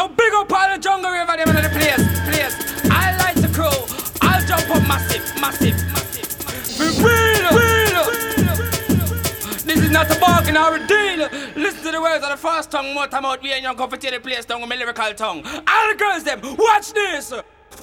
Now big up all the jungle river them in the place. I like the crew. I'll jump up massive. Real. This is not a bargain or a deal. Listen to the words of the first tongue. More time out, we ain't young comfortable place tongue with my lyrical tongue. All the girls them, watch this.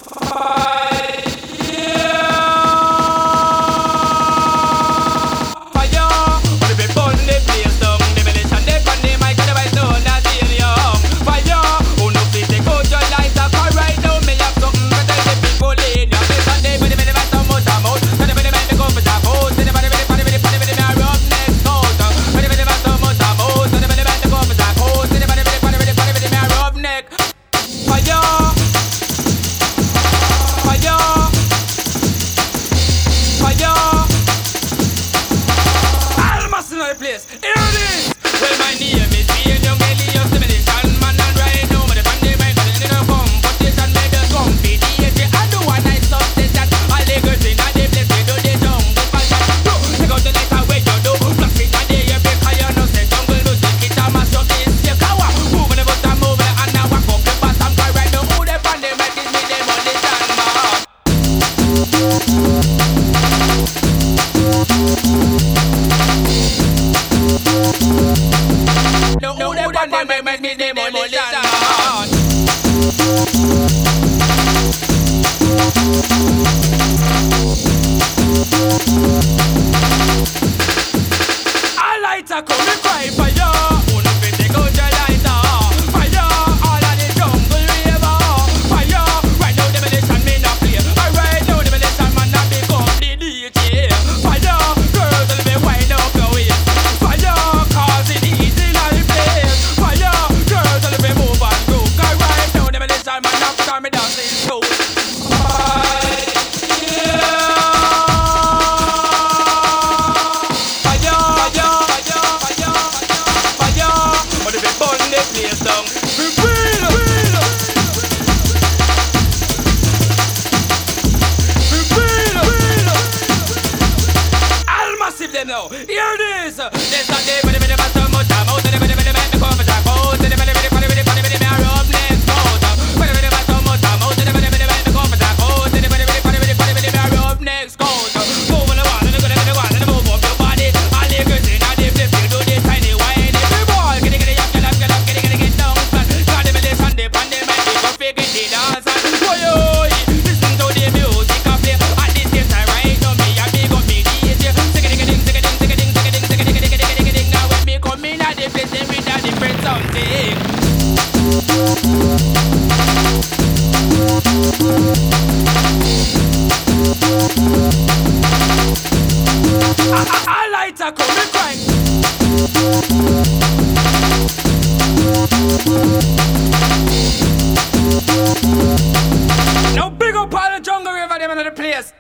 Now big up all the jungle river them in the place.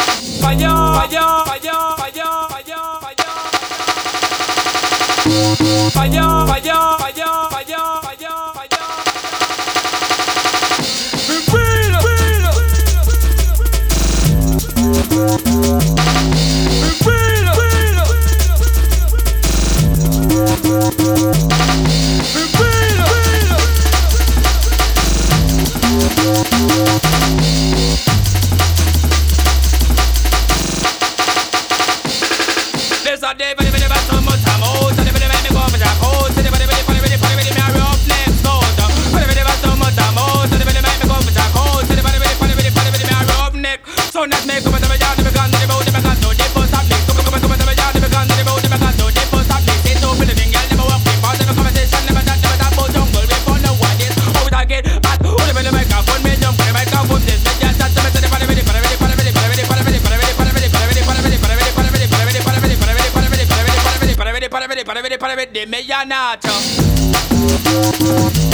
There's a day, but never so much time out. So never make me go for that coat. So never me up next coat. But never so much time out. So never make me go for that coat. So never me up next. So not make up the yard, the gun, the boat, the gun, no dip on stop next. Come the yard, the gun, the boat, the gun, no dip on stop next. It's open the girl, never walk in part of the conversation, never talk about jungle. We found no one is. Oh, I get hot. Only when the microphone, me jump, the microphone, this, me just touch the Para ver, dime ya Nacho.